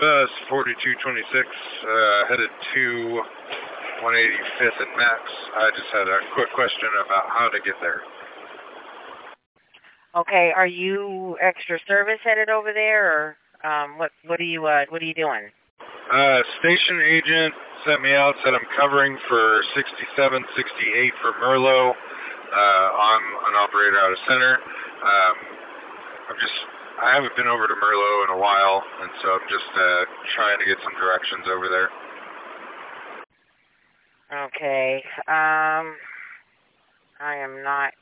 Bus 4226, headed to 185th and Max. I just had a quick question about how to get there. Okay, are you extra service headed over there, or what are you doing? Station agent sent me out, said I'm covering for 67, 68 for Merlot. I'm an operator out of center. I haven't been over to Merlot in a while, and so I'm just trying to get some directions over there. Okay. I am not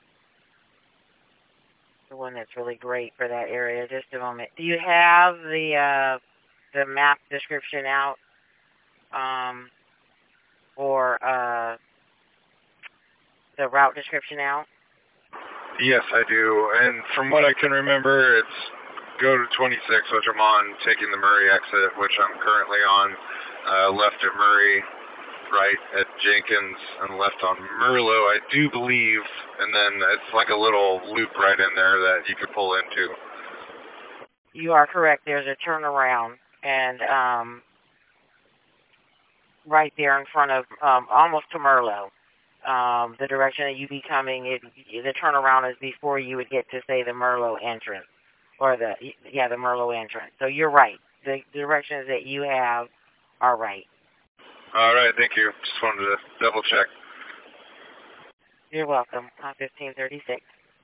the one that's really great for that area. Just a moment. Do you have the map description out, or the route description out? Yes, I do. And from what I can remember, it's go to 26, which I'm on, taking the Murray exit, which I'm currently on, left at Murray, right at Jenkins, and left on Merlot, I do believe, and then it's like a little loop right in there that you could pull into. You are correct. There's a turnaround, and right there in front of, almost to Merlot. The direction that you be coming, the turnaround is before you would get to, say, the Merlot entrance, or the Merlot entrance. So you're right. The directions that you have are right. All right, thank you. Just wanted to double check. You're welcome. 1536.